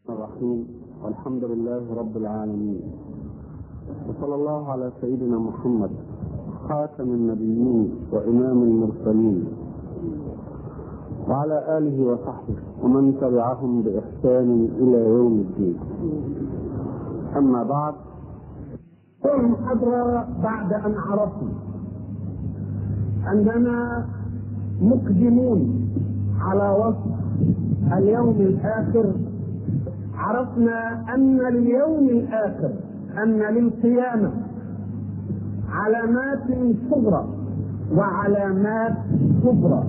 الرحيم والحمد لله رب العالمين، وصلى الله على سيدنا محمد خاتم النبيين وإمام المرسلين وعلى آله وصحبه ومن تبعهم بإحسان إلى يوم الدين. أما بعد، المحاضرة بعد أن عرفنا أننا مقدمون على وصف اليوم الآخر، عرفنا أن لليوم الآخر، أن للقيامة علامات صغرى وعلامات كبرى.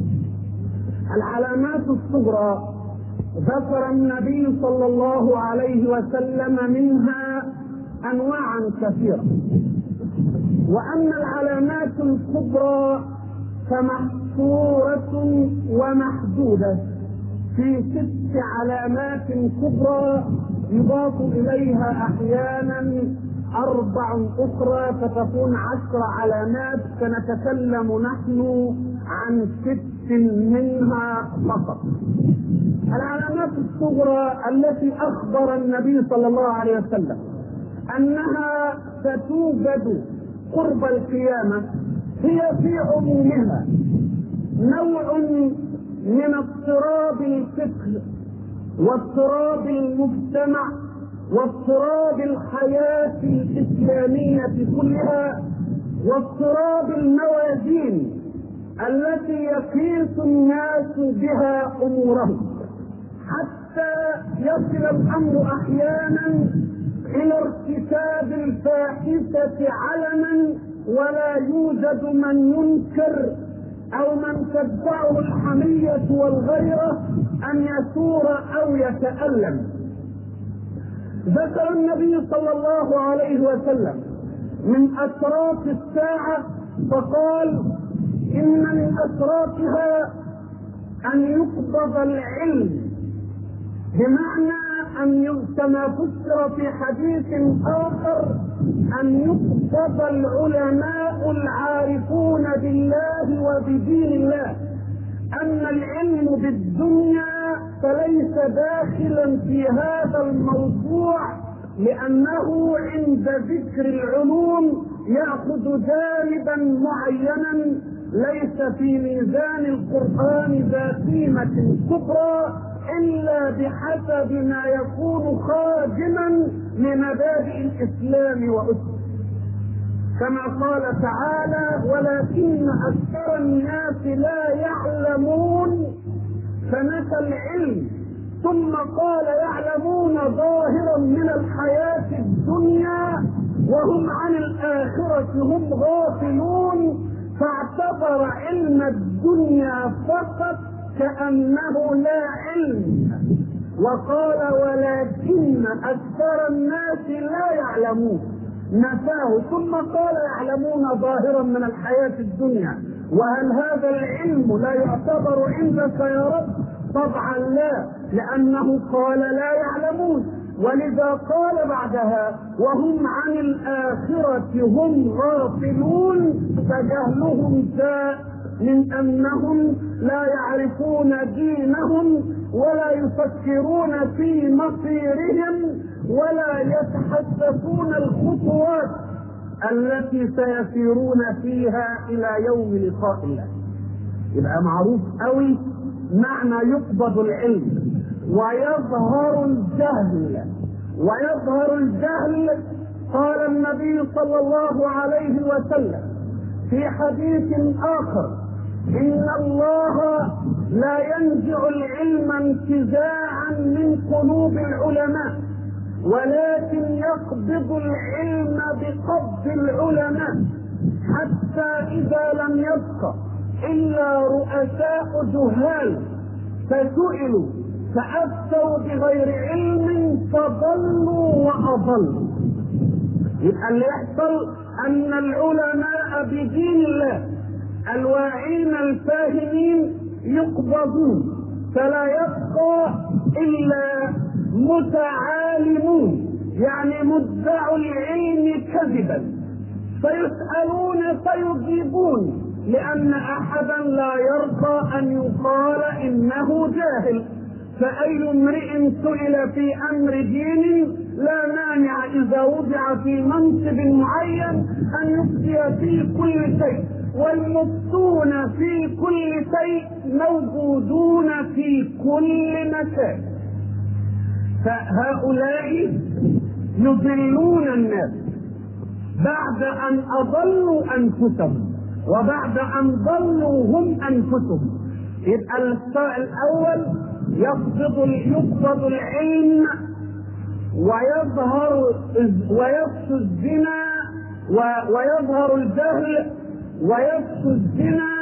العلامات الصغرى ذكر النبي صلى الله عليه وسلم منها أنواعا كثيرة، وأما العلامات الكبرى فمحصورة ومحدودة في 6 علامات كبرى يضاف إليها أحيانا 4 أخرى فتكون 10 علامات، سنتكلم نحن عن 6 منها فقط. العلامات الصغرى التي أخبر النبي صلى الله عليه وسلم أنها ستوجد قرب القيامة هي في عمومها نوع من اضطراب الفكر واضطراب المجتمع واضطراب الحياة الإسلامية كلها واضطراب الموازين التي يقيس الناس بها أمورهم، حتى يصل الأمر أحيانا إلى ارتكاب الفاحشة علنا ولا يوجد من ينكر أو من تدفعه الحمية والغيرة أن يثور أو يتألم. ذكر النبي صلى الله عليه وسلم من أشراط الساعة فقال: إن من أشراطها أن يقبض العلم، بمعنى أن كما فسر في حديث آخر أن يقبض العلماء العارفون بالله وبدين الله. أما العلم بالدنيا فليس داخلا في هذا الموضوع، لأنه عند ذكر العلوم يأخذ جانبا معينا ليس في ميزان القرآن ذا قيمة كبرى إلا بحسب ما يكون خادما لمبادئ الإسلام وأسسه، كما قال تعالى: ولكن أكثر الناس لا يعلمون، فنفى العلم ثم قال: يعلمون ظاهرا من الحياة الدنيا وهم عن الآخرة هم غافلون، فاعتبر علم الدنيا فقط كأنه لا علم، وقال: ولكن أكثر الناس لا يعلمون، نفاه ثم قال: يعلمون ظاهرا من الحياة الدنيا. وهل هذا العلم لا يعتبر عندك يا رب؟ طبعا لا، لأنه قال لا يعلمون، ولذا قال بعدها: وهم عن الآخرة هم غافلون، فجهلهم جاء من أنهم لا يعرفون دينهم ولا يفكرون في مصيرهم ولا يتحسسون الخطوات التي سيسيرون فيها إلى يوم لقاء الله. يبقى معروف قوي معنى يقبض العلم ويظهر الجهل. ويظهر الجهل قال النبي صلى الله عليه وسلم في حديث آخر: إن الله لا ينزع العلم انتزاعا من قلوب العلماء، ولكن يقبض العلم بقبض العلماء، حتى إذا لم يبق إلا رؤساء جهال فسئلوا فأفتوا بغير علم فضلوا وأضلوا. يبقى اللي يحصل أن العلماء بدين الله الواعين الفاهمين يقبضون، فلا يبقى إلا متعالمون، يعني مدعوا العلم كذبا، فيسألون فيجيبون، لأن أحدا لا يرضى أن يقال إنه جاهل. فأي امرئ سئل في أمر دين لا مانع إذا وضع في منصب معين أن يفتي في كل شيء، والمفتون في كل شيء موجودون في كل مكان. فهؤلاء يضلون الناس بعد أن أضلوا أنفسهم وبعد أن ضلوا هم أنفسهم. يبقى الأول يقبض العلم ويفشو الزنا ويظهر الجهل ويفشو الزنا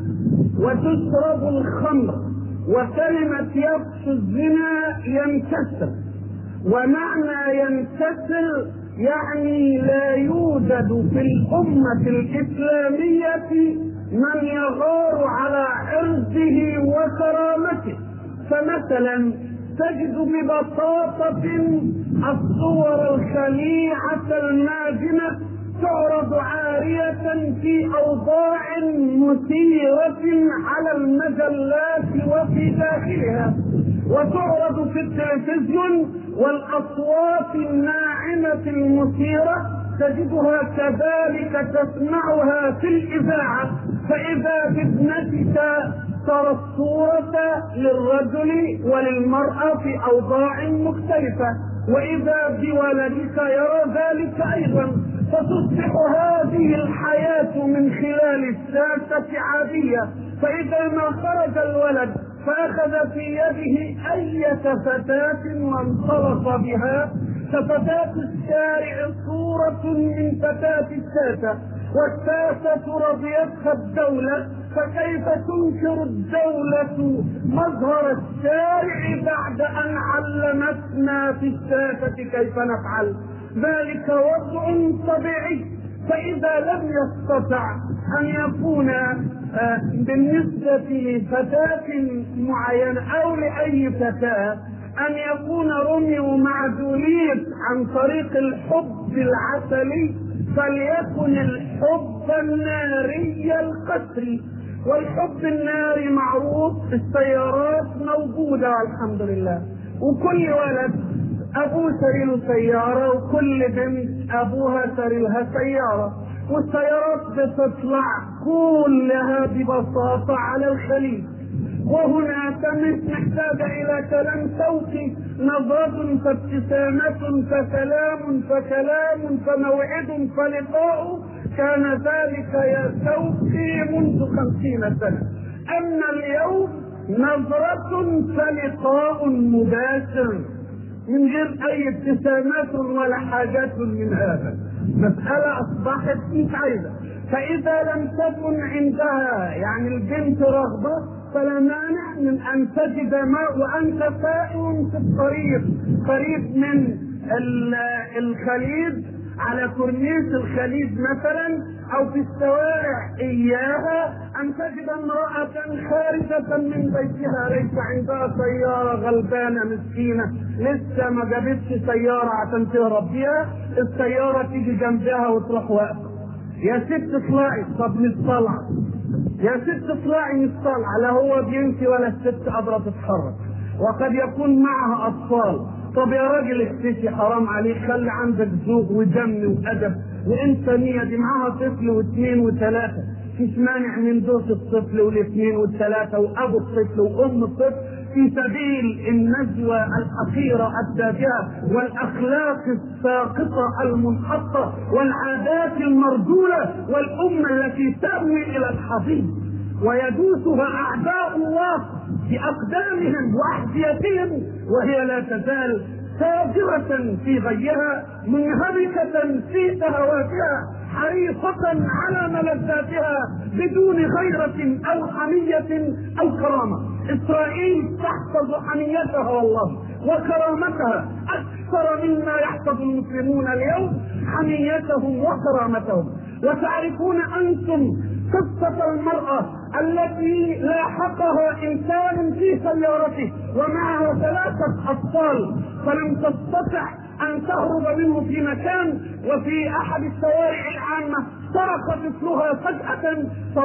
وتشرب الخمر، وكلمة يفشو الزنا ينكسر، ومعنى ينكسر يعني لا يوجد في الأمة الإسلامية من يغار على عرضه وكرامته. فمثلا تجد ببساطة الصور الخليعة الماجنة تعرض عارية في أوضاع مثيرة على المجلات وفي داخلها، وتعرض في التلفزيون، والأصوات الناعمة المثيرة تجدها كذلك تسمعها في الإذاعة. فإذا بابنتك ترى الصورة للرجل وللمرأة في أوضاع مختلفة، وإذا بولدك يرى ذلك أيضا، فتصبح هذه الحياة من خلال الشاشة عادية. فإذا ما خرج الولد فأخذ في يده أي فتاة وانطلق بها، ففتاة الشارع صورة من فتاة الشاشة، والشاشة رضيتها الدولة، فكيف تنكر الدولة مظهر الشارع بعد أن علمتنا في الشاشة كيف نفعل؟ ذلك وضع طبيعي. فإذا لم يستطع أن يكون بالنسبة لفتاة معينة أو لأي فتاة أن يكون روميو مع جولييت عن طريق الحب العسلي، فليكن الحب الناري القسري. والحب الناري معروف، السيارات موجودة والحمد لله، وكل ولد أبوه شاري له سيارة، وكل بنت أبوها شاري لها سيارة، والسيارات بتطلع كلها ببساطة على الخليج. وهناك مش محتاجة إلى كلام صوتي، نظرة فابتسامة فكلام فكلام فموعد فلقاء، كان ذلك يا شوقي منذ 50 سنة. أما اليوم نظرة فلقاء مباشر من غير أي ابتسامات ولا حاجات من هذا، مسألة أصبحت مش عايزة. فإذا لم تكن عندها يعني البنت رغبة فلا مانع من أن تجد ماء وأنت سائر في الطريق قريب من الخليج، على كورنيش الخليج مثلا، أو في الشوارع إياها، أن تجد امرأة خارجة من بيتها ليس عندها سيارة، غلبانة مسكينة لسه ما جابتش سيارة عشان تهرب بيها، السيارة تيجي جنبها وتروح واقفة. يا ست اطلعي، طب مش طالعة، يا ست اطلعي مش طالعة، لا هو بيمشي ولا الست قادرة تتحرك، وقد يكون معها أطفال. طب يا راجل اختشي، حرام عليك، خلي عندك ذوق ودم وأدب وإنسانية. دي معاها طفل واثنين وثلاثة، فيش مانع من دوس الطفل والاثنين والثلاثة وأبو الطفل وأم الطفل في سبيل النجوى الأخيرة التافهة والأخلاق الساقطة المنحطة والعادات المرذولة والأمة التي تأوي إلى الحضيض ويدوسها أعداء الله بأقدامهم وأحذيتهم، وهي لا تزال ساجرة في غيها، منهمكة في شهواتها، حريصة على ملذاتها بدون غيرة أو حمية أو كرامة. إسرائيل تحفظ حميتها والله وكرامتها أكثر مما يحفظ المسلمون اليوم حميتهم وكرامتهم. وتعرفون أنتم قصة المرأة التي لاحقها إنسان في سيارته ومعها 3 أطفال، فلم تستطع أن تهرب منه في مكان، وفي أحد الشوارع العامة صرخ مثلها فجأة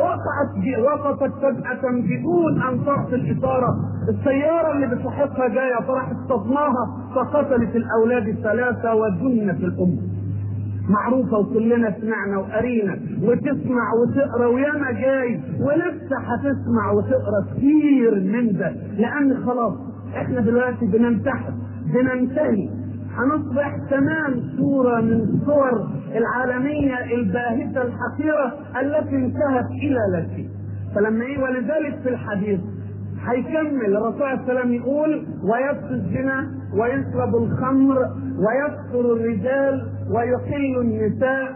وقفت فجأة بدون أن تعطي الإشارة. السيارة اللي بتحقها جاية فراحت صدماها فقتلت الأولاد الثلاثة وجنت الأم. معروفة وكلنا سمعنا وقرينا وتسمع وتقرا وياما جاي ولسه هتسمع وتقرا كتير من ده، لأن خلاص احنا دلوقتي بننتهي، هنصبح تمام صورة من الصور العالمية الباهتة الحقيرة التي انتهت إلى لا شيء. فلما ولذلك في الحديث هيكمل الرسول صلى الله عليه وسلم يقول: ويفسد الزنا ويشرب الخمر ويكثر الرجال ويقل النساء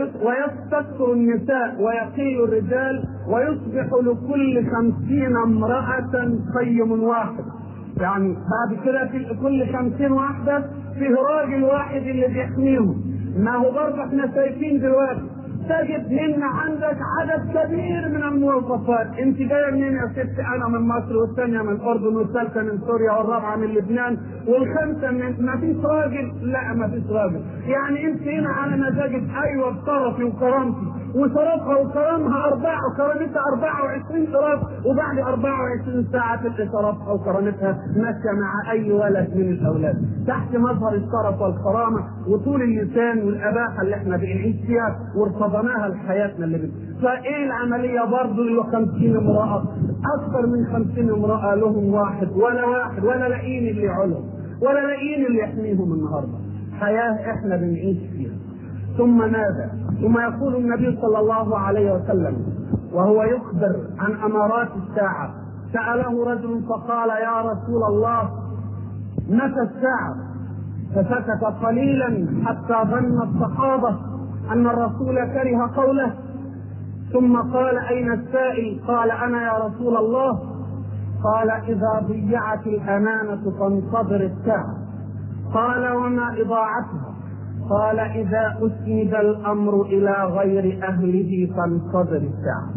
ويستكثر النساء ويقل الرجال ويصبح لكل 50 امرأة قيم واحد. يعني بعد كده في كل 50 واحدة فيه راجل واحد اللي بيحميهم. ما هو برضه احنا شايفين دلوقتي تجد هنا عندك عدد كبير من الموظفات. انت جايه منين يا ست؟ انا من مصر، والثانيه من الاردن، والثالثه من سوريا، والرابعه من لبنان، والخامسه من ما فيش راجل. لا ما فيش راجل. يعني انت هنا على مزاجك. ايوه بطرفي وكرامتي، وشرفها وكرامها وكرامتها 24 شرف، وبعد 24 ساعه تبقى شرفها وكرامتها ماشيه مع اي ولد من الاولاد تحت مظهر الشرف والكرامه وطول اللسان والاباحه اللي احنا بنعيش فيها وارتضناها لحياتنا اللي فايه العمليه برضه اللي 50 امراه، اكثر من 50 امراه لهم واحد ولا لاقيين اللي يعولهم ولا لاقيين اللي يحميهم. النهارده حياه احنا بنعيش فيها. ثم ماذا؟ ثم يقول النبي صلى الله عليه وسلم وهو يخبر عن امارات الساعه: ساله رجل فقال: يا رسول الله متى الساعه؟ فسكت قليلا حتى ظن الصحابه أن الرسول كره قوله، ثم قال: أين السائل؟ قال: أنا يا رسول الله. قال: إذا ضيعت الأمانة فانتظر الساعة. قال: وما إضاعتها؟ قال: إذا أسند الأمر إلى غير أهله فانتظر الساعة.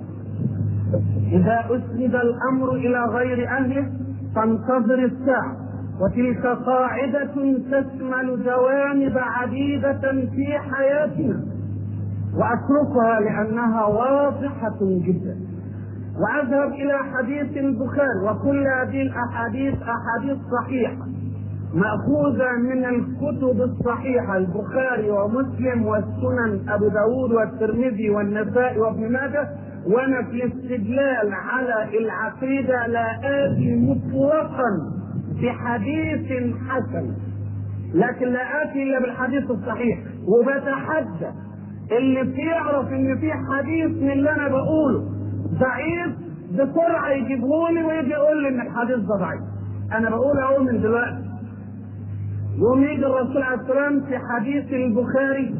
إذا أسند الأمر إلى غير أهله فانتظر الساعة. وتلك قاعدة تشمل جوانب عديدة في حياتنا، وأتركها لأنها واضحة جدا. وأذهب إلى حديث البخاري، وكل هذه الأحاديث أحاديث صحيحة مأخوذة من الكتب الصحيحة: البخاري ومسلم والسنن، أبو داود والترمذي والنسائي وابن ماجه. وأنا في الاستدلال على العقيدة لا آتي مطلقا بحديث حسن، لكن لا آتي إلا بالحديث الصحيح. وبتحدى اللي بيعرف إن في حديث من اللي أنا بقوله ضعيف بسرعة يجيبهولي ويجي يقول لي إن الحديث ده ضعيف. أنا بقول أهو من دلوقتي. يوم يجي الرسول عليه السلام في حديث البخاري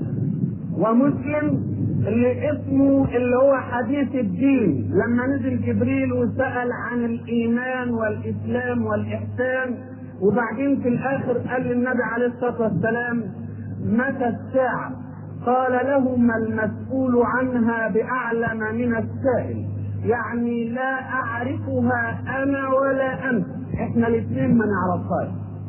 ومسلم اللي اسمه اللي هو حديث الدين، لما نزل جبريل وسأل عن الإيمان والإسلام والإحسان، وبعدين في الآخر قال للنبي عليه الصلاة والسلام: متى الساعة؟ قال له: ما المسؤول عنها بأعلم من السائل. يعني لا أعرفها أنا ولا أنت، إحنا الاثنين ما نعرفهاش.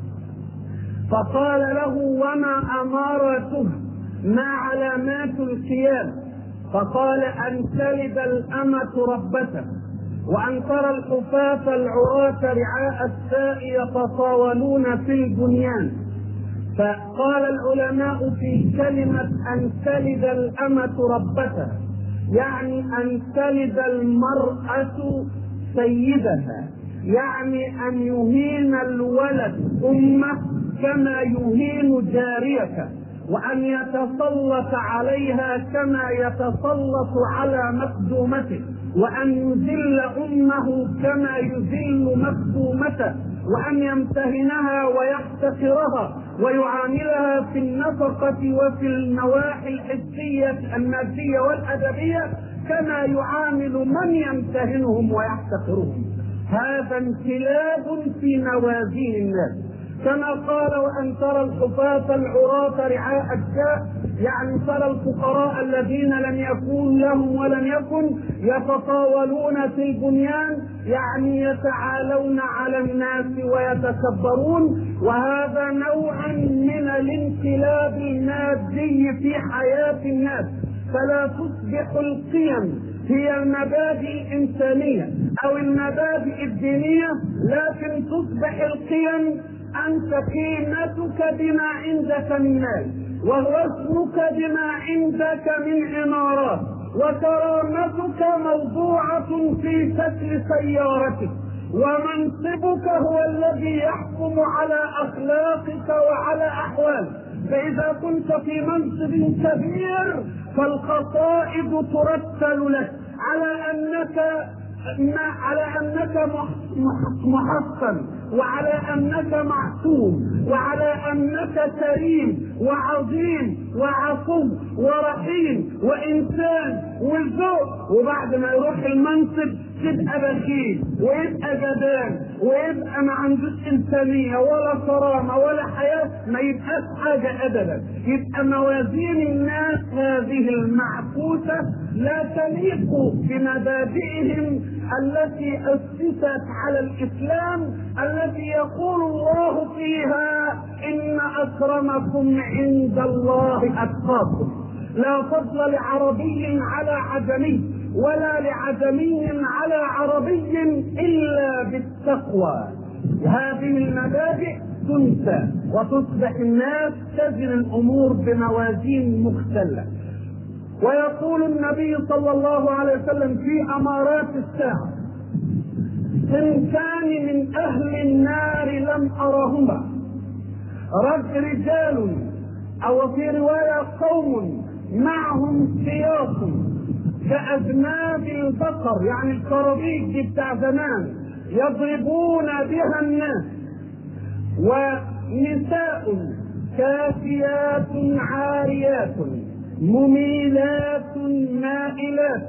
فقال له: وما أمارته؟ ما علامات القيامة؟ فقال: أن تلد الأمة ربتها، وأن ترى الحفاة العراة رعاء الساء يتطاولون في البنيان. فقال العلماء في كلمة أن تلد الأمة ربتها يعني أن تلد المرأة سيدها، يعني أن يهين الولد أمه كما يهين جاريته، وأن يتسلط عليها كما يتسلط على مخدومته، وأن يذل أمه كما يذل مخدومته، وأن يمتهنها ويحتقرها ويعاملها في النفقة وفي النواحي الحسية المادية والأدبية كما يعامل من يمتهنهم ويحتقرهم. هذا انقلاب في موازين الناس. كما قال: وأن ترى الحفاة العراة رعاء الشاء، يعني ترى الفقراء الذين لم يكون لهم ولم يكن يتطاولون في البنيان، يعني يتعالون على الناس ويتكبرون. وهذا نوع من الانقلاب المادي في حياة الناس. فلا تصبح القيم هي المبادئ الإنسانية أو المبادئ الدينية، لكن تصبح القيم أنت قيمتك بما عندك من مال، ووزنك بما عندك من عمارات، وكرامتك موضوعة في شكل سيارتك، ومنصبك هو الذي يحكم على أخلاقك وعلى أحوالك. فإذا كنت في منصب كبير فالقصائد ترتل لك على أنك محصن، وعلى أنك معصوم، وعلى أنك كريم وعظيم وعفو ورحيم وإنسان وذوق. وبعد ما يروح المنصب تبقى بخيل ويبقى جبان ويبقى ما عندوش إنسانية ولا كرامة ولا حياة، ما يبقاش حاجة أبدا. يبقى موازين الناس هذه المعكوسة لا تليق بمبادئهم التي أسست على الإسلام، التي يقول الله فيها إن أكرمكم عند الله أتقاكم. لا فضل لعربي على عجمي ولا لعجمي على عربي إلا بالتقوى. هذه المبادئ تنسى وتصبح الناس تزن الأمور بموازين مختلة. ويقول النبي صلى الله عليه وسلم في أمارات الساعة: صنفان من أهل النار لم أرهما، رجال أو في رواية قوم معهم سياط كأذناب البقر، يعني الكرابيج بتاع زمان، يضربون بها الناس، ونساء كاسيات عاريات مميلات مائلات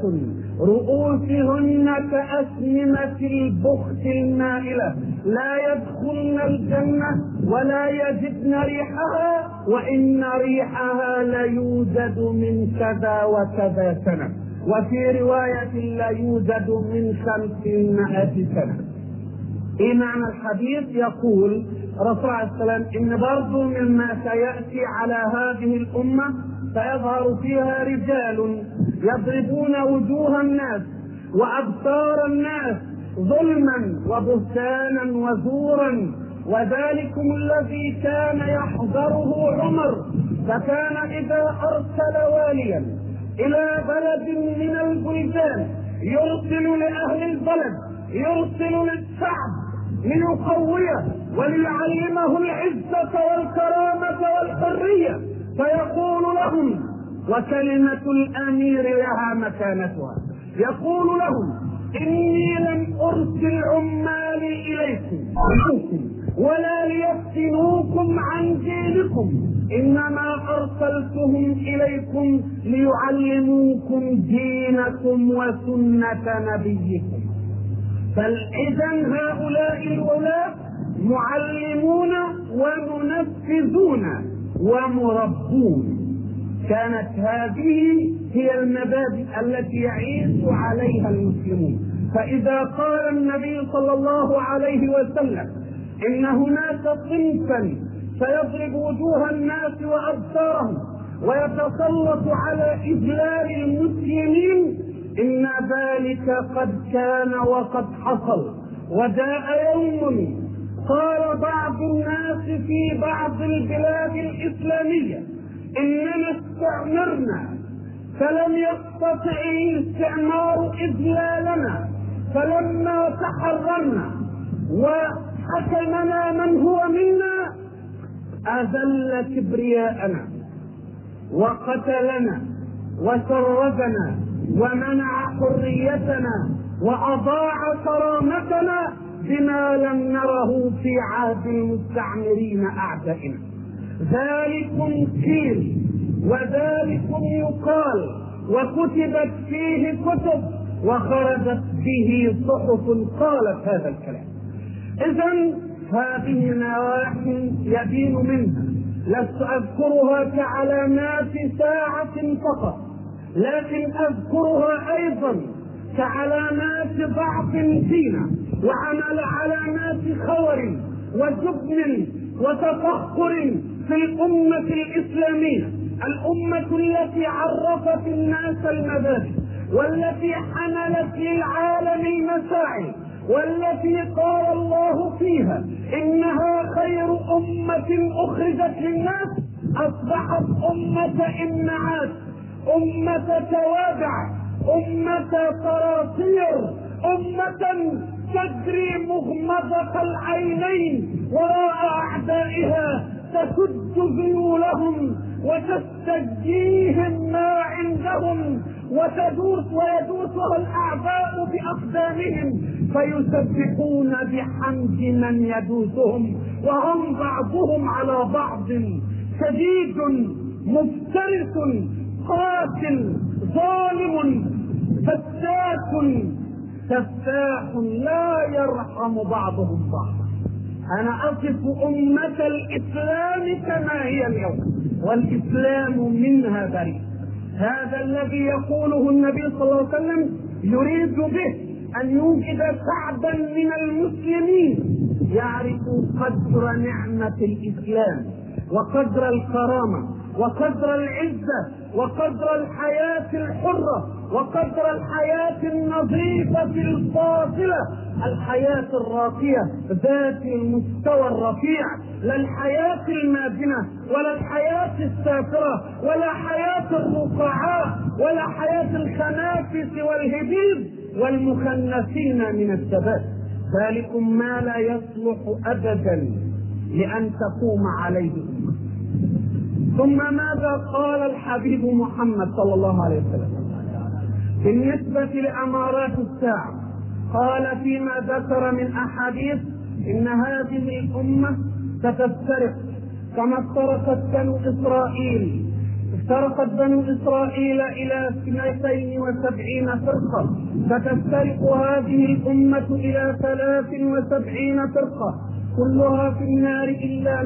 رؤوسهن كأسنمة البخت المائلة، لا يدخلن الجنة ولا يجدن ريحها، وإن ريحها ليوجد من كذا وكذا سنة، وفي رواية لا يوجد من 500 سنة. إيه معنى الحديث؟ يقول رسول الله صلى الله عليه وسلم إن برضو مما سيأتي على هذه الأمة سيظهر فيها رجال يضربون وجوه الناس وأبصار الناس ظلما وبهتانا وزورا، وذلكم الذي كان يحذره عمر، فكان إذا أرسل واليا إلى بلد من البلدان يرسل لأهل البلد، يرسل للشعب ليقويه وليعلمه العزة والكرامة والحرية، فيقول لهم، وكلمة الأمير لها مكانتها، يقول لهم: إني لم أرسل عمالي إليكم ولا ليفتنوكم عن دينكم، إنما أرسلتهم إليكم ليعلموكم دينكم وسنة نبيكم. فإذا هؤلاء الولاة معلمون ومنفذون ومربون. كانت هذه هي المبادئ التي يعيش عليها المسلمون. فإذا قال النبي صلى الله عليه وسلم إن هناك صنفا سيضرب وجوه الناس وأبصارهم ويتسلط على إذلال المسلمين، إن ذلك قد كان وقد حصل. وجاء يوم قال بعض الناس في بعض البلاد الإسلامية إننا استعمرنا فلم يستطع الاستعمار إذلالنا، فلما تحررنا وحكمنا من هو منا أذل كبرياءنا وقتلنا وشردنا ومنع حريتنا وأضاع كرامتنا بما لم نره في عهد المستعمرين أعدائنا. ذلكم قيل وذلكم يقال، وكتبت فيه كتب وخرجت به صحف قالت هذا الكلام. إذن هذه النواحي يبين منها، لست أذكرها كعلامات ساعة فقط، لكن أذكرها أيضا كعلامات ضعف فينا وعمل علامات خور وجبن وتفخر في الأمة الإسلامية. الأمة التي عرفت الناس المبادئ، والتي حملت للعالم المساعي، والتي قال الله فيها إنها خير أمة أخرجت للناس، أصبحت أمة إمعات، أمة توابع، أمة قراصير، أمة تجري مغمضة العينين وراء أعدائها، تسد ذيولهم وتستجيهم ما عندهم، ويدوسها الأعداء بأقدامهم، فيسبحون بحمد من يدوسهم، وهم بعضهم على بعض شديد مفترس قاتل ظالم فتاك سفاح لا يرحم بعضهم بعضا. أنا أصف أمة الإسلام كما هي اليوم، والإسلام منها بريء. هذا الذي يقوله النبي صلى الله عليه وسلم يريد به أن يوجد شعبا من المسلمين يعرف قدر نعمة الإسلام وقدر الكرامة وقدر العزة وقدر الحياة الحرة وقدر الحياة النظيفة الفاضلة، الحياة الراقية ذات المستوى الرفيع، لا الحياة المادنة ولا الحياة السافرة ولا حياة الرقعاء ولا حياة الخنافس والهبيب والمخنثين من الشباب. ذلكم ما لا يصلح أبدا لأن تقوم عليه الأمة. ثم ماذا قال الحبيب محمد صلى الله عليه وسلم بالنسبة لأمارات الساعة؟ قال فيما ذكر من أحاديث إن هذه الأمة ستفترق كما افترقت بنو إسرائيل. افترقت بنو إسرائيل إلى 72 فرقة، ستفترق هذه الأمة إلى 73 فرقة، كلها في النار إلا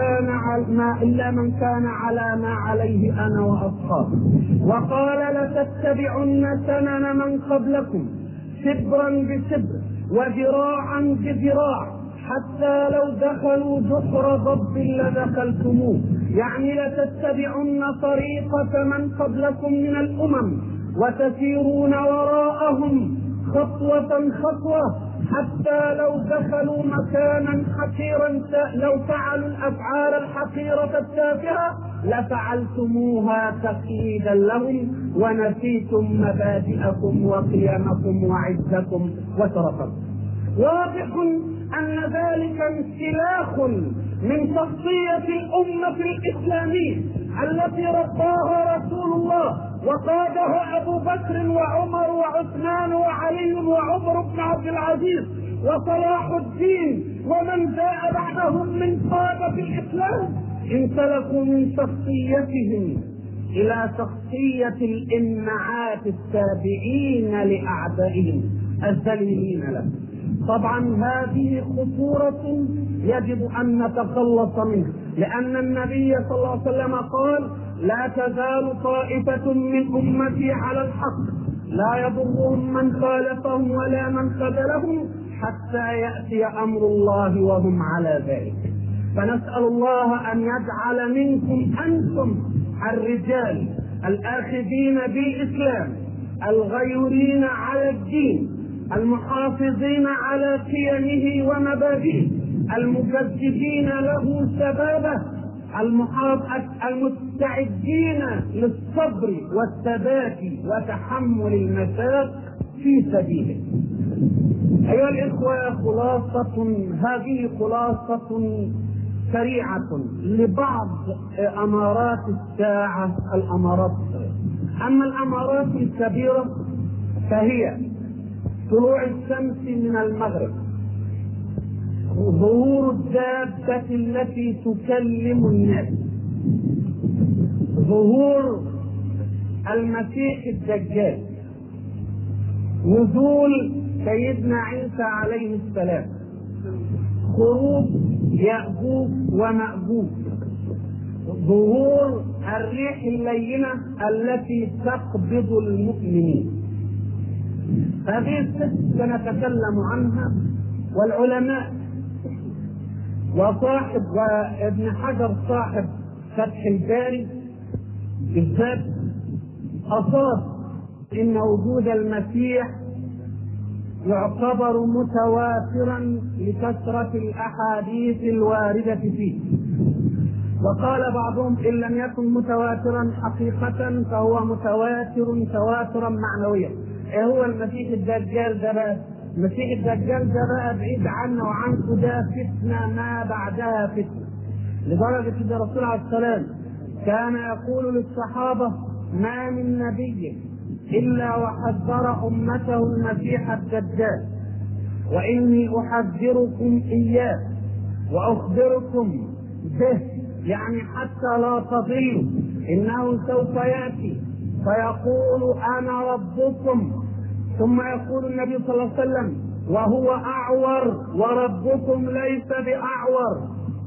من كان على ما عليه أنا وأصحابي. وقال لتتبعن سنن من قبلكم شبرا بشبر وذراعا بذراع حتى لو دخلوا جحر ضب لدخلتموه، يعني لتتبعن طريقة من قبلكم من الأمم وتسيرون وراءهم خطوة خطوة، حتى لو دخلوا مكانا حقيرا لو فعلوا الأفعال الحقيرة التافهة لفعلتموها تقييدا لهم ونسيتم مبادئكم وقيمكم وعزكم وشرفكم. واضح أن ذلك انسلاخ من شخصية الأمة الإسلامية التي رباها رسول الله وقادها أبو بكر وعمر وعثمان وعلي وعمر بن عبد العزيز وصلاح الدين ومن جاء بعدهم من قادة الإسلام. انسلخوا من شخصيتهم إلى شخصية الإمعات التابعين لأعدائهم الذليلين لهم. طبعا هذه خطورة يجب أن نتخلص منها، لأن النبي صلى الله عليه وسلم قال لا تزال طائفة من أمتي على الحق لا يضرهم من خالفهم ولا من خذلهم حتى يأتي أمر الله وهم على ذلك. فنسأل الله أن يجعل منكم أنتم الرجال الآخذين بالإسلام الغيورين على الدين المحافظين على قيمه ومبادئه المجددين له سبابه المستعدين للصبر والثبات وتحمل المشاق في سبيله. أيها الإخوة، هذه خلاصة سريعة لبعض أمارات الساعة. الأمارات أما الأمارات الكبيرة فهي طلوع الشمس من المغرب، ظهور الدابة التي تكلم الناس، ظهور المسيح الدجال، نزول سيدنا عيسى عليه السلام، خروج يأجوج ومأجوج، ظهور الريح اللينة التي تقبض المؤمنين. هذه الست سنتكلم عنها، والعلماء وابن حجر صاحب فتح الباري بالذات أصاب إن وجود المسيح يعتبر متواترا لكثرة الأحاديث الواردة فيه، وقال بعضهم إن لم يكن متواترا حقيقة فهو متواتر تواترا معنويا. إيه هو المسيح الدجال ده بقى؟ المسيح الدجال ده بقى بعيد عنه وعنكم ده فتنة ما بعدها فتنة، لدرجة أن الرسول عليه السلام كان يقول للصحابة: ما من نبي إلا وحذر أمته المسيح الدجال، وإني أحذركم إياه وأخبركم به، يعني حتى لا تضلوا، إنه سوف يأتي فيقول أنا ربكم، ثم يقول النبي صلى الله عليه وسلم وهو أعور وربكم ليس بأعور،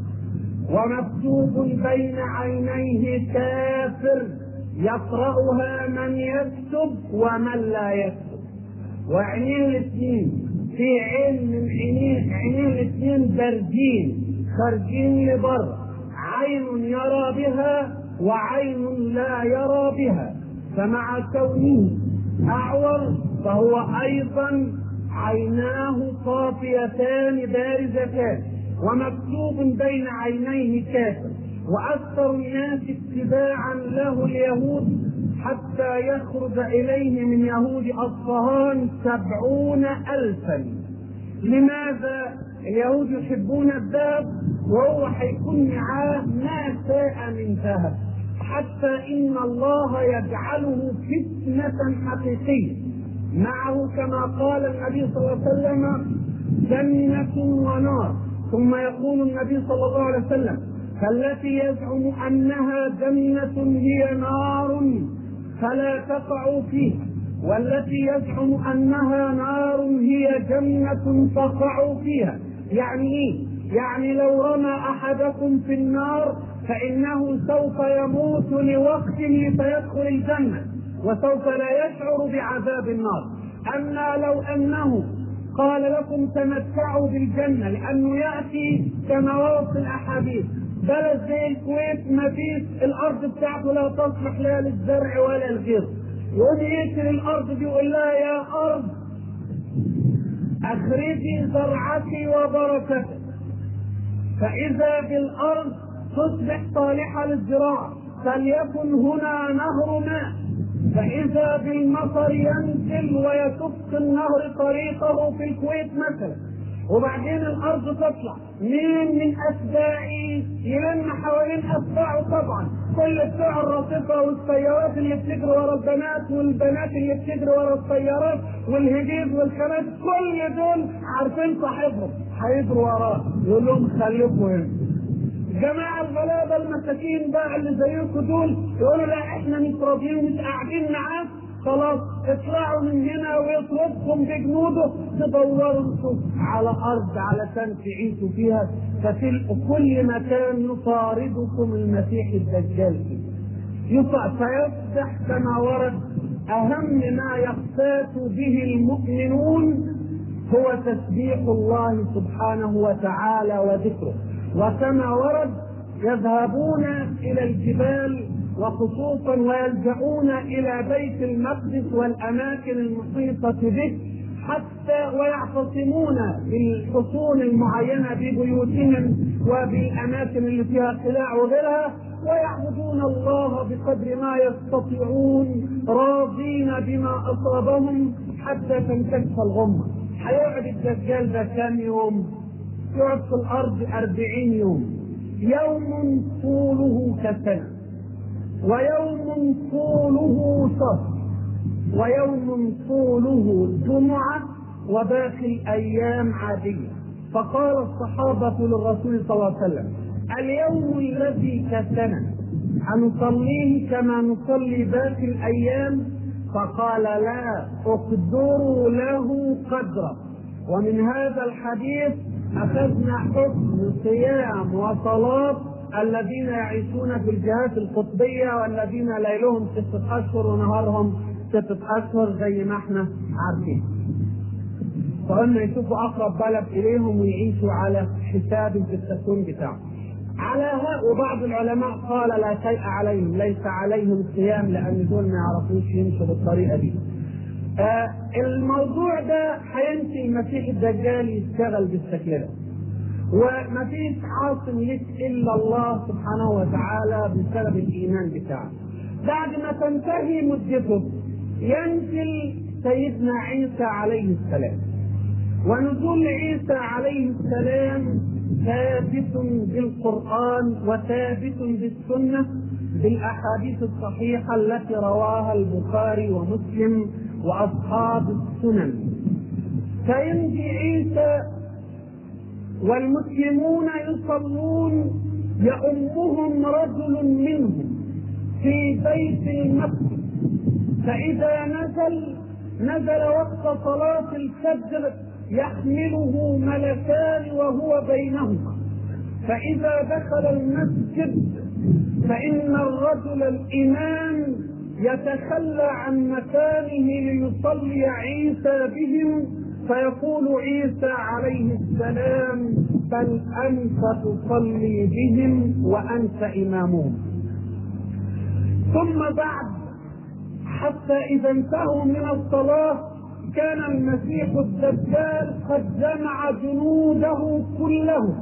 ومكتوب بين عينيه كافر يقرأها من يكتب ومن لا يكتب. وعينين الاثنين في عين من عينين الاثنين باردين خارجين لبر، عين يرى بها وعين لا يرى بها، فمع كونه أعور فهو أيضا عيناه صافيتان بارزتان، ومكتوب بين عينيه كافر. وأكثر الناس اتباعا له اليهود حتى يخرج إليه من يهود أصفهان 70,000. لماذا؟ اليهود يحبون الذهب وهو حيكون معاه ما شاء من ذهب، حتى إن الله يجعله فتنة حقيقية معه، كما قال النبي صلى الله عليه وسلم: جنة ونار. ثم يقول النبي صلى الله عليه وسلم: فالتي يزعم أنها جنة هي نار فلا تقع فيها، والتي يزعم أنها نار هي جنة تقع فيها. يعني إيه؟ يعني لو رمى أحدكم في النار فإنه سوف يموت لوقته فيدخل الجنة وسوف لا يشعر بعذاب النار. أما لو أنه قال لكم تمتعوا بالجنة، لأنه يأتي كما ورد في الأحاديث بلد زي الكويت ما فيش الأرض بتاعته لا تصلح لا للزرع ولا الغير، يقول يقتل الأرض دي يقول لها: يا أرض أخرجي زرعك وبركتك، فإذا بالأرض تصبح صالحة للزراعة، فليكن هنا نهر ماء، فإذا بالمطر ينزل ويكف النهر طريقه في الكويت مثلا، وبعدين الأرض تطلع مين من أتباعي يلم حوالين أتباعه، طبعا كل بتوع الرصيفة والسيارات اللي بتجري ورا البنات والبنات اللي بتجري ورا السيارات والهجيز والكنات، كل دول عارفين صاحبهم هيجروا وراه، يقول لهم خليكم هنا. جماعة الغلابة المساكين بقى اللي زيكم دول يقولوا لا احنا مش راضيين مش قاعدين معاه، خلاص اطلعوا من هنا ويطردكم بجنوده، تدوروا انتم على ارض علشان تعيشوا فيها، فتلقوا كل مكان يطاردكم المسيح الدجال فيه. فيصبح كما ورد اهم ما يقتات به المؤمنون هو تسبيح الله سبحانه وتعالى وذكره. وكما ورد يذهبون إلى الجبال وخصوصا ويلجؤون إلى بيت المقدس والأماكن المحيطة به، حتى ويعتصمون بالحصون المعينة ببيوتهم وبالأماكن اللي فيها خلاع وغيرها، ويعبدون الله بقدر ما يستطيعون راضين بما أصابهم حتى تنكشف الغمة. هيقعد الدجال ده كام يوم؟ يقعد في الأرض 40 يوم، يوم طوله كسنة، ويوم طوله شهر، ويوم طوله جمعة، وباقي الأيام عادية. فقال الصحابة للرسول صلى الله عليه وسلم: اليوم الذي كسنة هنصليه كما نصلي باقي الأيام؟ فقال: لا، اقدروا له قدره. ومن هذا الحديث أخذنا حكم صيام وصلاة الذين يعيشون في الجهات القطبية والذين ليلهم 6 أشهر ونهارهم 6 أشهر زي ما احنا عارفين. فقلنا يشوفوا أقرب بلد إليهم ويعيشوا على حساب في التكوين بتاعهم. وبعض العلماء قال لا شيء عليهم، ليس عليهم صيام لأن دول ما يعرفوش يمشوا بالطريقة دي. الموضوع ده هينتهي المسيح الدجال يشتغل بالشكل ده، ومفيش عاصم لك إلا الله سبحانه وتعالى بسبب الإيمان بتاعه. بعد ما تنتهي مدته ينزل سيدنا عيسى عليه السلام، ونزول عيسى عليه السلام ثابت بالقرآن وثابت بالسنة بالأحاديث الصحيحة التي رواها البخاري ومسلم وأصحاب السنن. فينزل عيسى والمسلمون يصلون، يؤمهم رجل منهم في بيت المقدس، فإذا نزل وقت صلاة الفجر يحمله ملكان وهو بينهما، فإذا دخل المسجد فإن الرجل الإمام يتخلى عن مكانه ليصلي عيسى بهم، فيقول عيسى عليه السلام بل أنت تصلي بهم وأنت إمامهم. ثم بعد حتى إذا انتهوا من الصلاة كان المسيح الدجال قد جمع جنوده كله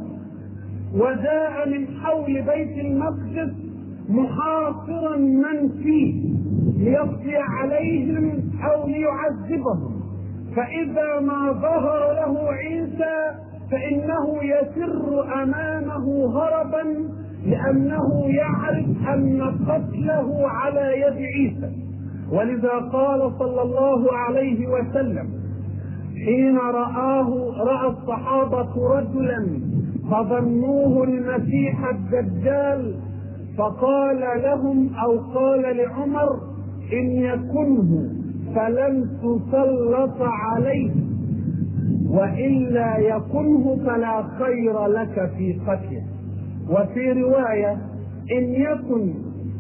وجاء من حول بيت المقدس محاصرا من فيه ليقضي عليهم أو ليعذبهم، فإذا ما ظهر له عيسى فإنه يسر أمامه هربا، لأنه يعرف أن قتله على يد عيسى. ولذا قال صلى الله عليه وسلم حين رأى الصحابة رجلا فظنوه المسيح الدجال، فقال لهم أو قال لعمر إن يكنه فلن تسلط عليه، وإلا يكنه فلا خير لك في قتله. وفي رواية إن يكن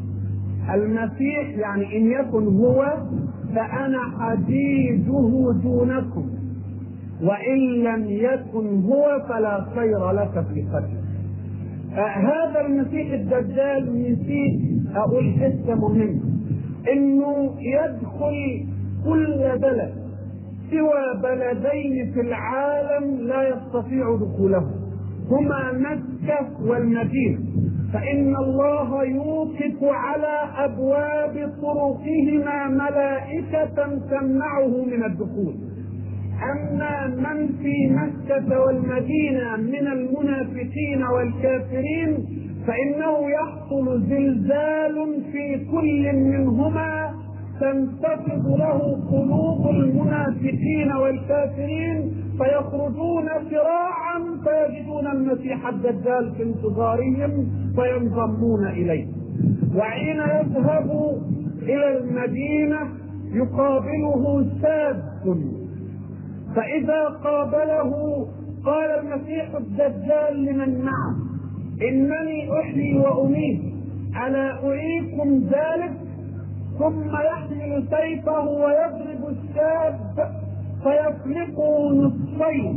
المسيح يعني إن يكن هو فأنا حديده دونكم، وإن لم يكن هو فلا خير لك في قتله. هذا المسيح الدجال نسيت أقول حتة مهمة، إنه يدخل كل بلد سوى بلدين في العالم لا يستطيع دخوله، هما مكة والمدينة، فإن الله يوقف على أبواب طرقهما ملائكة تمنعه من الدخول. أما من في مكة والمدينة من المنافقين والكافرين فإنه يحصل زلزال في كل منهما تنتفض له قلوب المنافقين والكافرين فيخرجون سراعا فيجدون المسيح الدجال في انتظارهم فينضمون إليه. وحين يذهب إلى المدينة يقابله ساد، فإذا قابله قال المسيح الدجال لمن معه إنني أحيي وأميت ألا أريكم ذلك؟ ثم يحمل سيفه ويضرب الشاب فيفلقه نصفين،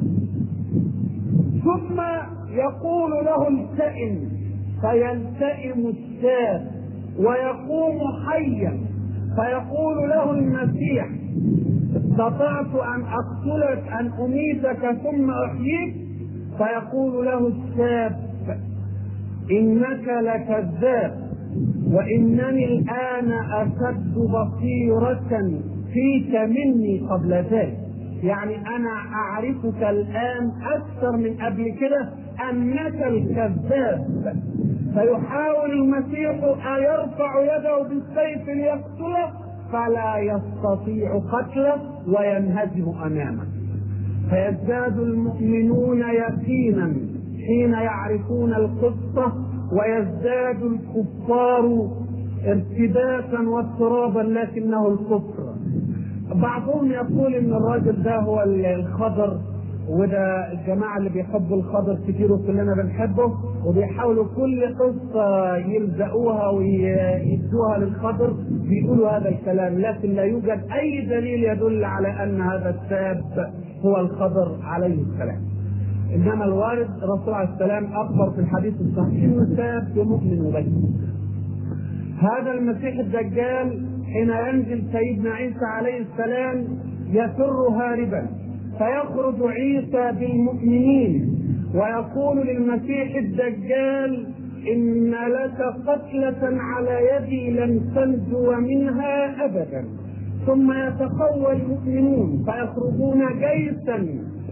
ثم يقول له التئم فيلتئم الشاب ويقوم حيا، فيقول له المسيح استطعت أن أقتلك أن أميتك ثم أحييك، فيقول له الشاب إنك لكذاب وإنني الآن أشد بصيرة فيك مني قبل ذلك، يعني أنا أعرفك الآن أكثر من قبل كده أنك الكذاب. فيحاول المسيح أن يرفع يده بالسيف ليقتله فلا يستطيع قتله وينهزم أمامه، فيزداد المؤمنون يقينا حين يعرفون القصة، ويزداد الكفار ارتباكا واضطرابا لكنه الكفر. بعضهم يقول ان الراجل ده هو الخضر، وده الجماعة اللي بيحبوا الخضر كتير وكلنا بنحبه، وبيحاولوا كل قصة يلزقوها ويدوها للخضر بيقولوا هذا الكلام، لكن لا يوجد أي دليل يدل على أن هذا الشاب هو الخضر عليه السلام. انما الوارد الرسول عليه السلام اخبر في الحديث الصحيح انه ساب مؤمن وبس. هذا المسيح الدجال حين ينزل سيدنا عيسى عليه السلام يفر هاربا، فيخرج عيسى بالمؤمنين ويقول للمسيح الدجال إن لك قتلة على يدي لن تنجو منها أبدا. ثم يتقوى المؤمنون فيخرجون جيشا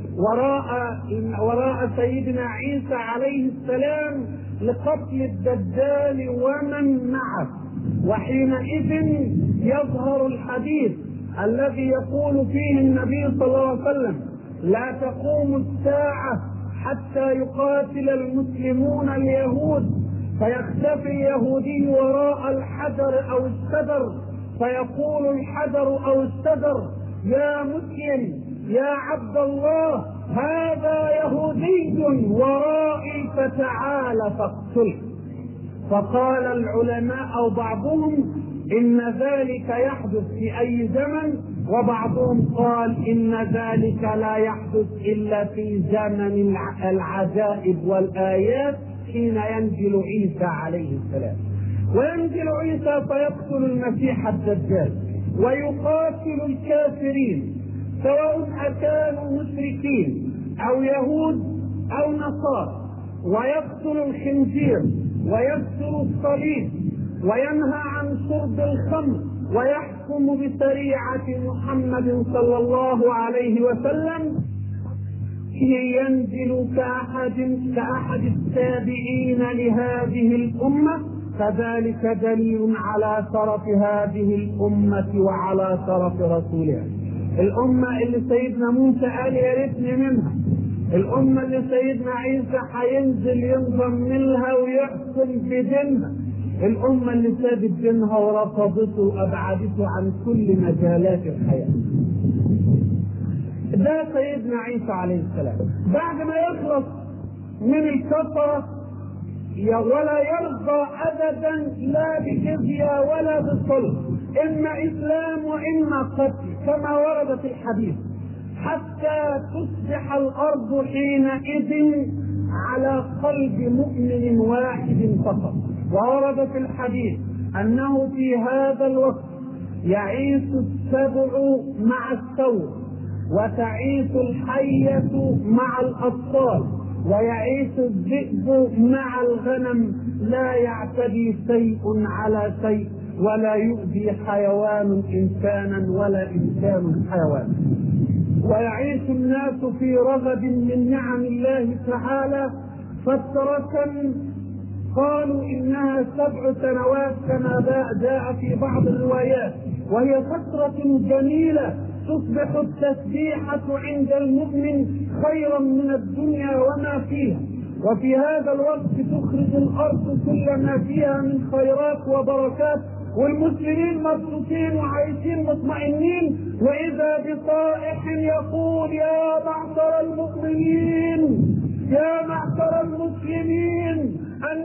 وراء سيدنا عيسى عليه السلام لقتل الدجال ومن معه. وحينئذ يظهر الحديث الذي يقول فيه النبي صلى الله عليه وسلم لا تقوم الساعة حتى يقاتل المسلمون اليهود، فيختفي اليهودي وراء الحجر أو الشجر فيقول الحجر أو الشجر يا مسلم يا عبد الله هذا يهودي ورائي فتعال فاقتله. فقال العلماء أو بعضهم إن ذلك يحدث في أي زمن، وبعضهم قال إن ذلك لا يحدث إلا في زمن العجائب والآيات حين ينزل عيسى عليه السلام. وينزل عيسى فيقتل المسيح الدجال ويقاتل الكافرين سواء أكانوا مشركين أو يهود أو نصارى، ويقتل الخنزير ويكسر الصليب وينهى عن شرب الخمر ويحكم بشريعة محمد صلى الله عليه وسلم. ينزل كأحد التابعين لهذه الأمة، فذلك دليل على شرف هذه الأمة وعلى شرف رسولها. الأمة اللي سيدنا موسى قال يا ريتني منها، الأمة اللي سيدنا عيسى هينزل ينضم لها ويحكم بدينها، الأمة اللي سابت دينها ورفضته وأبعدته عن كل مجالات الحياة. ده سيدنا عيسى عليه السلام بعد ما يخلص من الكفرة ولا يرضى أبدا لا بجزية ولا بالصلح، إما إسلام وإما قتل كما ورد في الحديث، حتى تصبح الأرض حينئذ على قلب مؤمن واحد فقط. وورد في الحديث أنه في هذا الوقت يعيش السبع مع الثور، وتعيش الحية مع الأطفال، ويعيش الذئب مع الغنم، لا يعتدي شيء على شيء، ولا يؤذي حيوان إنسانا ولا إنسان حيوان. ويعيش الناس في رغد من نعم الله تعالى فترة قالوا إنها 7 سنوات كما جاء في بعض الروايات، وهي فترة جميلة تصبح التسبيحة عند المؤمن خيرا من الدنيا وما فيها. وفي هذا الوقت تخرج الأرض كل ما فيها من خيرات وبركات، والمسلمين مبسوطين وعايشين مطمئنين، وإذا بصائح يقول يا معشر المؤمنين يا معشر المسلمين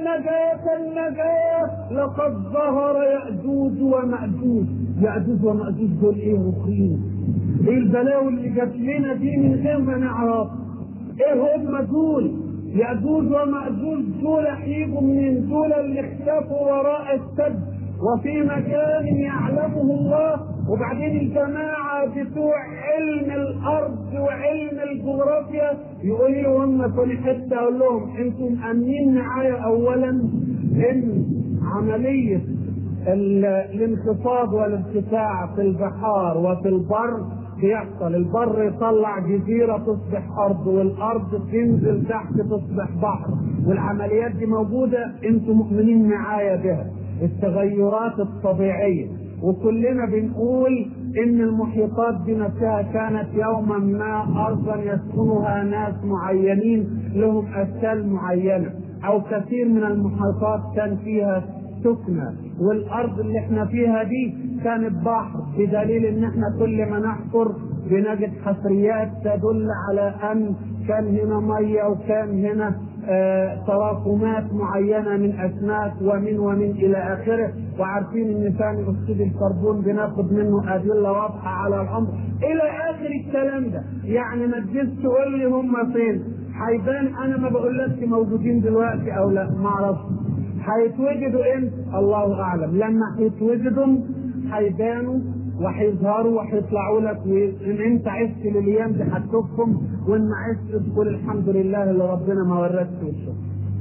النجاة لقد ظهر يأجوج ومأجوج. يأجوج ومأجوج دول ايه مخرين؟ ايه البلاوي اللي جات لنا دي من غير ما نعرف؟ ايه هم دول؟ يأجوج ومأجوج دول هيجوا من دول اللي اختفوا وراء السد وفي مكان يعلمه الله. وبعدين الجماعة بتوع علم الأرض وعلم الجغرافيا يقولوا هم في حتة، أقول لهم أنتم أمنين معايا أولا إن عملية الانخفاض والارتفاع في البحار وفي البر بيحصل، البر يطلع جزيرة تصبح أرض، والأرض تنزل تحت تصبح بحر، والعمليات دي موجودة أنتم مؤمنين معايا بها، التغيرات الطبيعية. وكلنا بنقول ان المحيطات دي نفسها كانت يوما ما ارضا يسكنها ناس معينين لهم اشكال معينة، او كثير من المحيطات كان فيها سكنة، والارض اللي احنا فيها دي كانت بحر، بدليل ان احنا كل ما نحفر بنجد حفريات تدل على ان كان هنا مية وكان هنا تراكمات معينة من أسماك ومن إلى آخره. وعارفين إن ثاني أكسيد الكربون بناخد منه أدلة واضحة على الأمر إلى آخر الكلام ده. يعني ما تجيش تقول لي هم فين، هيبان. انا ما بقولكش موجودين دلوقتي او لا، ما اعرفش. هيتوجدوا امتى؟ الله اعلم. لما هيتوجدوا هيبانوا وهيظهروا وهيطلعوا لك، وان انت عشت للايام دي هتشوفهم، وان ما عشتش قول الحمد لله اللي ربنا ما ورثش وشهم.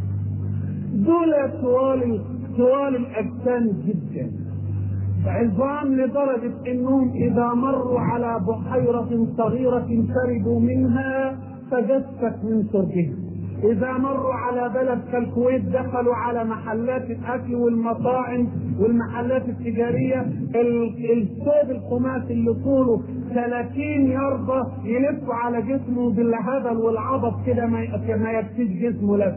دول طوال الاجسام جدا، عظام لدرجه انهم اذا مروا على بحيره صغيره شربوا منها فجفت من شربها. إذا مروا على بلد كالكويت دخلوا على محلات الأكل والمطاعم والمحلات التجارية، الثوب القماش اللي طوله 30 يرضى يلف على جسمه بالهبل والعبط كده ما يكفيش جسمه لف.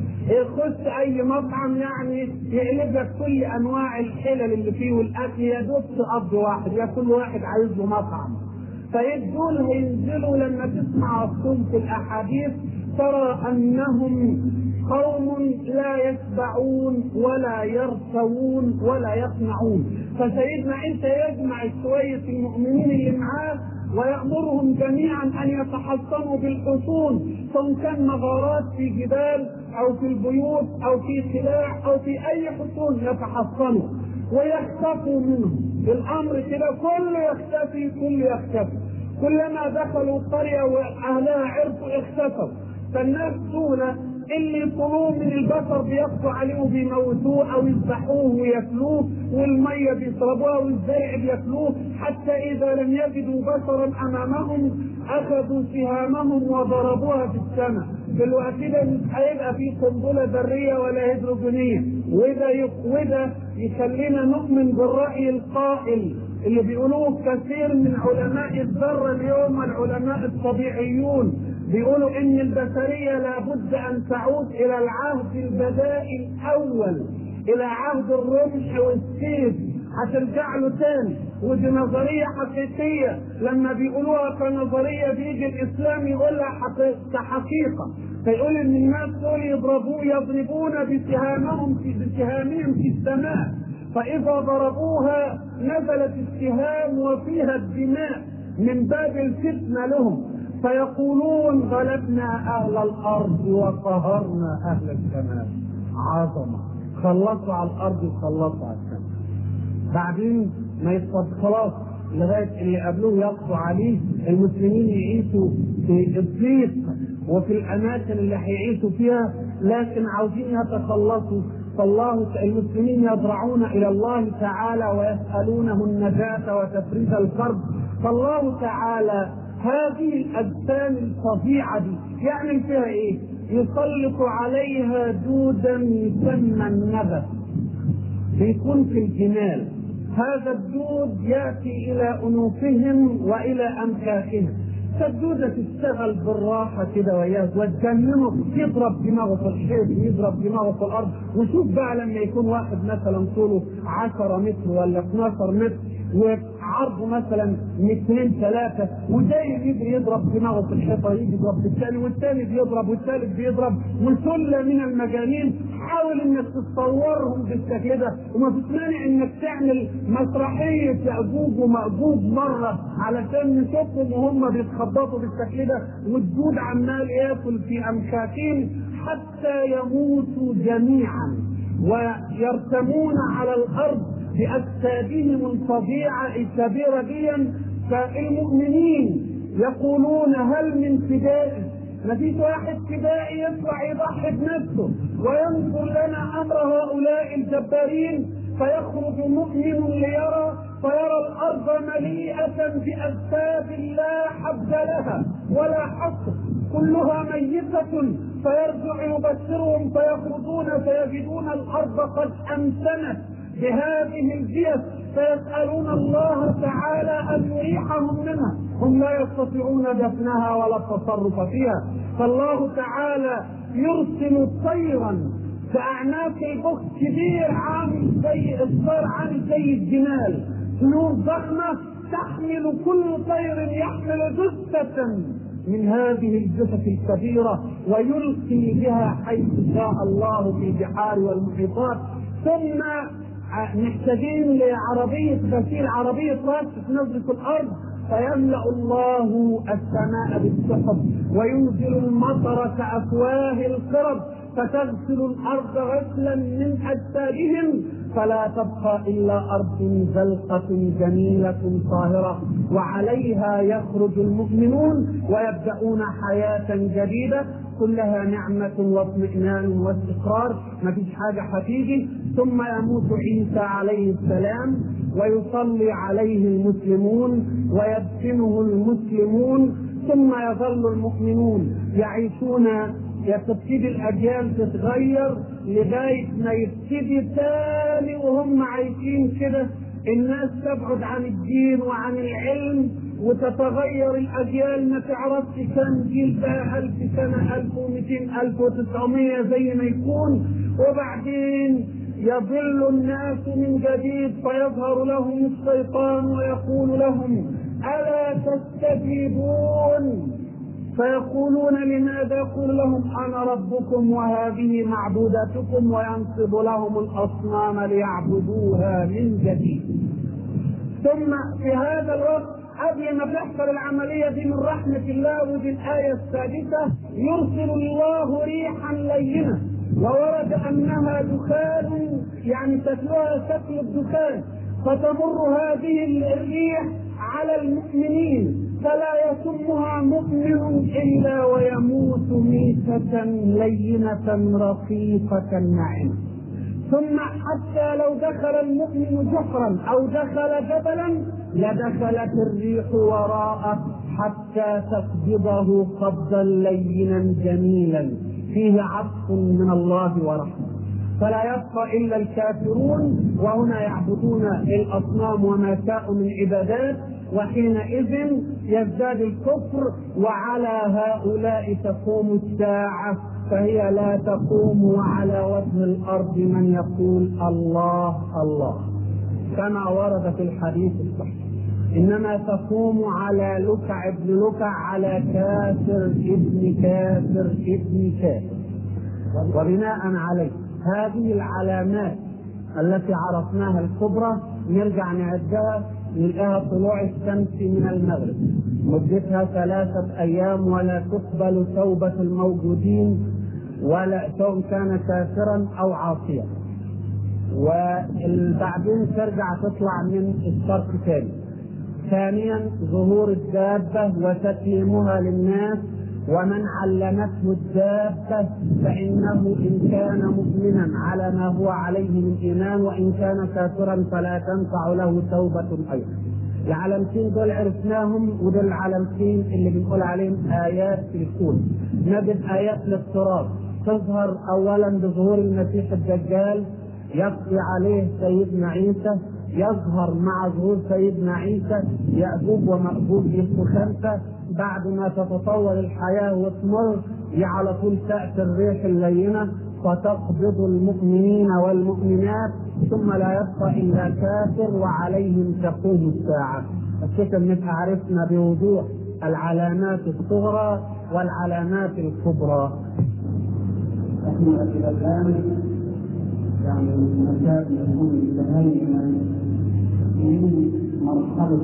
يخش أي مطعم يعني يقلب لك كل أنواع الحلل اللي فيه والأكل، يا دوب تقضي واحد، يا كل واحد عايز له مطعم. فيدول هينزلوا لما تسمع الصوم في الأحاديث ترى أنهم قوم لا يشبعون ولا يرثوون ولا يقنعون. فسيدنا عيسى يجمع شوية المؤمنين اللي معاه ويأمرهم جميعا أن يتحصنوا بالحصون، سواء كان مغارات في جبال أو في البيوت أو في سلاح أو في أي حصون يتحصنوا ويختفوا منهم. الأمر كده كله يختفي. كلما دخلوا القرية وأهلها عرفوا اختفوا. فالناس دول اللي يطلوه من البشر بيقضوا عليه وبيموتوه او يذبحوه وياكلوه، والميه بيشربوها والزرع بياكلوه، حتى اذا لم يجدوا بشرا امامهم اخذوا سهامهم وضربوها في السماء. في الوقت ده مش هيبقى في قنبله ذريه ولا هيدروجينيه، وده يخلينا نؤمن بالراي القائل اللي بيقولوه كثير من علماء الذره اليوم والعلماء الطبيعيون، بيقولوا ان البشريه لابد ان تعود الى العهد البدائي الاول، الى عهد الرمح والسيف، هترجع له تاني. ودي نظريه حقيقيه، لما بيقولوها كنظريه بيجي الاسلام يقولها كحقيقه، فيقول ان الناس دول يضربون بسهامهم في السماء، فاذا ضربوها نزلت السهام وفيها الدماء من باب الفتنه لهم، فيقولون غلبنا اهل الارض وقهرنا اهل السماء. عظمه، خلصوا على الارض وخلصوا على السماء. بعدين ما يصد خلاص لغايه اللي قبلوه يقضوا عليه. المسلمين يعيشوا في الضيق وفي الاماكن اللي هيعيشوا فيها، لكن عاوزين يتخلصوا. فالله المسلمين يضرعون الى الله تعالى ويسالونه النجاه وتفريج الكرب. فالله تعالى هذه الاجسام الفظيعه دي يعمل فيها ايه؟ يسلط عليها دودا يسمى النبت، بيكون في الجمال. هذا الدود ياتي الى انوفهم والى امكاكهم، فالدودة تشتغل بالراحة كده وياه وتجننه، يضرب دماغه في الحيط ويضرب دماغه في الأرض. وشوف بقى لما يكون واحد مثلا طوله 10 متر ولا 12 متر وعرضه مثلا 2-3 ودايم يجي يضرب دماغه في الحيطة، يجي يضرب الثاني والثاني بيضرب والثالث بيضرب، وسلة من المجانين. حاول انك تتصورهم بالشكل ده، وما تتمنع انك تعمل مسرحية يأجوج ومأجوج مرة علشان نشوفهم وهم بيتخبطوا بالشكل ده، والدود عمال ياكل في امكاكين حتى يموتوا جميعا ويرتمون على الارض باجسادهم الفظيعه الكبيره ديا. فالمؤمنين يقولون هل من فداء؟ ما فيش واحد فدائي يطلع يضحي بنفسه وينظر لنا امر هؤلاء الجبارين. فيخرج مؤمن فيرى الارض مليئه باجساد لا حد لها ولا حصر، كلها ميته، فيرجع يبشرهم فيخرجون فيجدون الارض قد امتنت بهذه الجيش، فيسالون الله تعالى ان يريحهم منها. هم لا يستطيعون دفنها ولا التصرف فيها. فالله تعالى يرسل طيرا كأعناق البخت كبير عامل زي الصار، عامل زي الجمال، سنون ضخمة تحمل كل طير يحمل جثة من هذه الجثث الكبيرة ويلقي بها حيث شاء الله في البحار والمحيطات. ثم محتاجين لعربية غسيل، عربية رش تنزل في الأرض فيملأ الله السماء بالسحب وينزل المطر كأفواه القرب فتغسل الأرض غسلا من أجسادهم فلا تبقى إلا أرض زلقة جميلة طاهرة وعليها يخرج المؤمنون ويبدأون حياة جديدة كلها نعمة واطمئنان واستقرار، ما فيش حاجة هتيجي. ثم يموت عيسى عليه السلام ويصلي عليه المسلمون ويدفنه المسلمون، ثم يظل المؤمنون يعيشون، تبتدي الأجيال تتغير لغاية ما يبتدي تاني وهم عايشين كده الناس تبعد عن الدين وعن العلم وتتغير الأجيال، ما تعرفش كم جيل بقى 1000 سنة 1200 1900 زي ما يكون، وبعدين يضل الناس من جديد فيظهر لهم الشيطان ويقول لهم ألا تستجيبون؟ فيقولون لماذا؟ يقول لهم أنا ربكم وهذه معبوداتكم وينصب لهم الأصنام ليعبدوها من جديد. ثم في هذا الوقت قبل ما تحصل العملية دي من رحمة الله، ودي الآية السادسة، يرسل الله ريحا لينة، وورد أنها دخان يعني شكلها شكل الدخان، فتمر هذه الريح على المؤمنين فلا يسمها مؤمن إلا ويموت ميتة لينة رقيقة ناعمة. ثم حتى لو دخل المؤمن جحرا أو دخل جبلا لدخلت الريح وراءه حتى تقبضه قبضا لينا جميلا فيه عطف من الله ورحمة، فلا يبقى إلا الكافرون وهنا يعبدون الأصنام وما شاءوا من عبادات، وحينئذ يزداد الكفر وعلى هؤلاء تقوم الساعة، فهي لا تقوم على وجه الأرض من يقول الله الله كما ورد في الحديث الصحيح، إنما تقوم على لكع ابن لكع على كافر ابن كافر ابن كافر. وبناء عليه هذه العلامات التي عرفناها الكبرى نرجع نعدها نلقاها طلوع الشمس من المغرب مدتها 3 أيام ولا تقبل توبة الموجودين ولا سواء كان كافرا أو عاصيا، وبعدين ترجع تطلع من الشرق ثاني. ثانيا ظهور الدابة وتسليمها للناس، ومن علمته الدابة فإنه إن كان مؤمنا على ما هو عليه من إيمان وإن كان كافرا فلا تنفع له توبة أيضا. العلامتين دول عرفناهم، وده العلامتين اللي بنقول عليهم آيات في الكون. نجد آيات للتراب تظهر أولا بظهور المسيح الدجال يقضي عليه سيدنا عيسى، يظهر مع ظهور سيدنا عيسى يأجوج ومأجوج يبقوا 5، بعد ما تتطور الحياة وتمر على طول تأتي الريح اللينة فتقبض المؤمنين والمؤمنات، ثم لا يبقى إلا كافر وعليهم تقوم الساعة. الشكل نبقى عرفنا بوضوح العلامات الصغرى والعلامات الكبرى. احنا إلى الآن يعني نكاد نكون انتهينا من مرحلة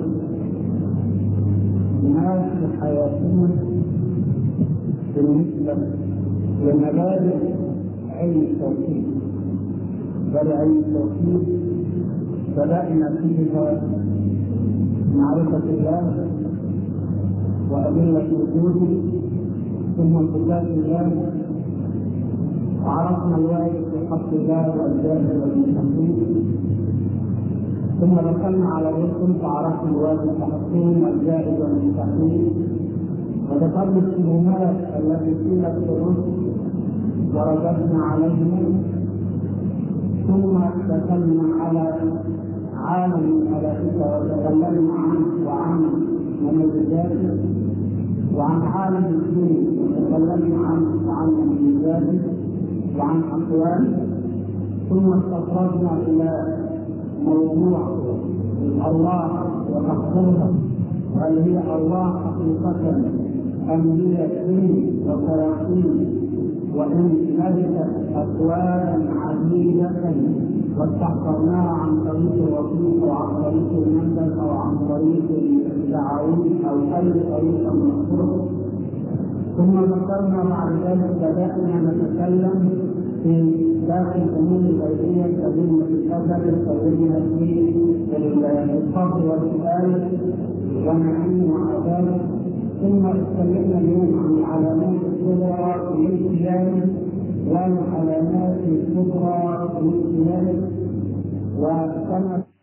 الناس في حياتهم بالنسبة لمبادئ علم التوحيد. بل علم التوحيد بدأنا فيها معرفة الله وأدلة وجوده ثم صفات الله، وعرفنا الواجب في حق الله والجاهل والمستقيم، ثم دخلنا على الرسل فعرفنا الواجب في حقهم والجاهل والمستقيم، وذكرنا الشبهات التي قيلت في الرسل ورددنا عليهم، ثم دخلنا على عالم الملائكة وتكلمنا عنه وعن مميزاته، وعن عالم الدين وتكلمنا عنه وعن مميزاته وعن أقواله، ثم استطردنا إلى موضوع الله وتحضيرها، وهل هي الله حقيقة أم هي جن وشياطين، وإن لبثت أقوالا عديدة واستحضرناها عن طريق الوثيق او عن طريق المنبر او عن طريق الدعاوي او اي طريقه من الطرق. ثم ذكرنا بعد ذلك بدانا نتكلم في باقي الامور الغيبيه التي في القدر تستخدمها في الفضل والسؤال ونعيم وعذاب. ثم اتكلمنا اليوم عن العلامات الكبرى للقيام والعلامات الكبرى للقيام. وكما